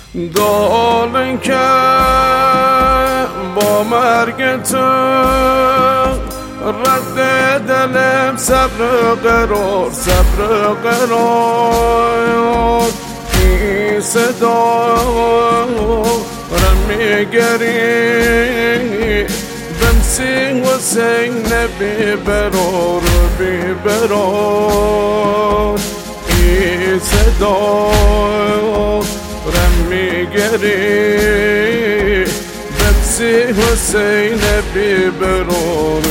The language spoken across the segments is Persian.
دارن که با مرگ تو رد دلم صبر قرار این صدا را میگری بمسی حسین بیبرار این صدا را میگری بمسی حسین بیبرار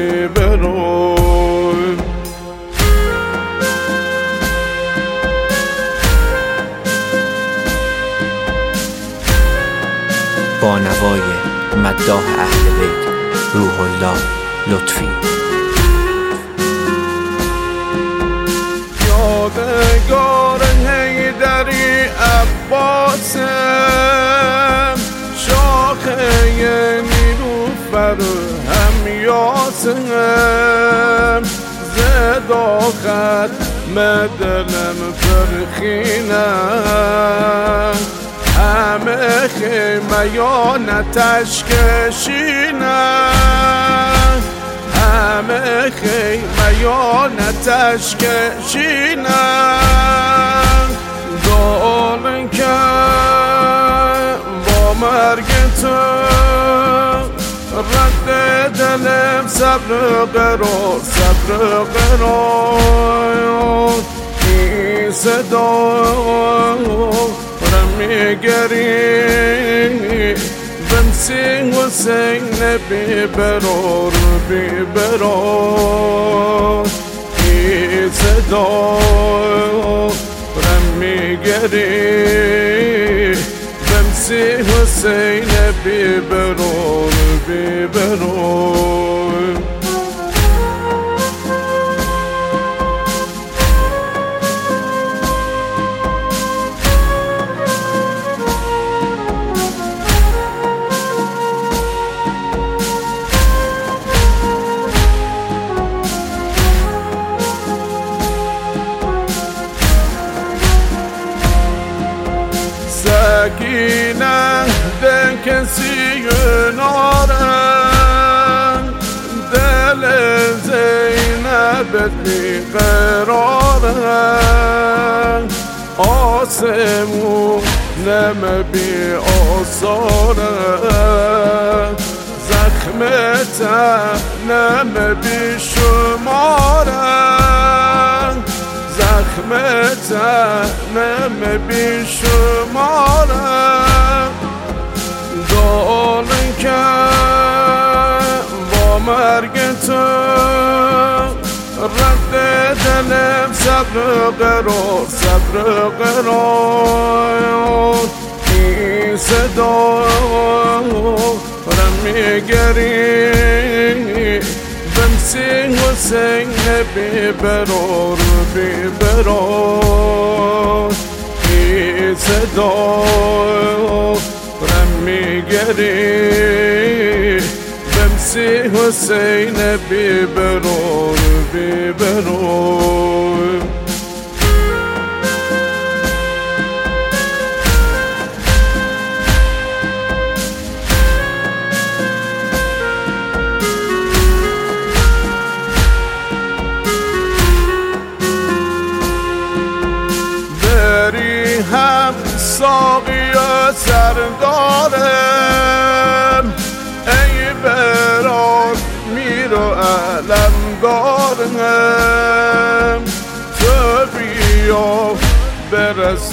با نوای مداح اهل بیت روح الله لطفی. یادگار حیدری عباسم، شاخه نیلوفر همیاسم، زد آخر مدلم فرخینم، همه خیمیانتش کشینم، همه خیمیانتش کشینم. دارن که با مرگ تو رد دلم صبر قرار این صدا را میگری بمسی حسین بیبرار این صدا را میگری بمسی حسین بیبرار سکینه ده کسی نارن، دل زینب بیقرارن، آسمونم بی آثارن، زخم تنم بی شمارن، زخم تنم بی شمارم. دارن که با مرگ تو رد دلم صبر قرار این صدا را میگری بمسی حسین بیبرار این صدا را میگری بمسی حسین بیبرار هم ساقی سردارم، ای برار میر و علمدارم، تو بیا برس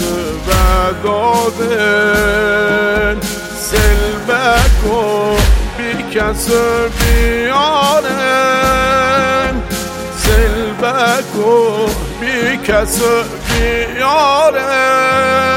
ودادن، سلبک و بی کس بیارم، سلبک و بی کس بیارم.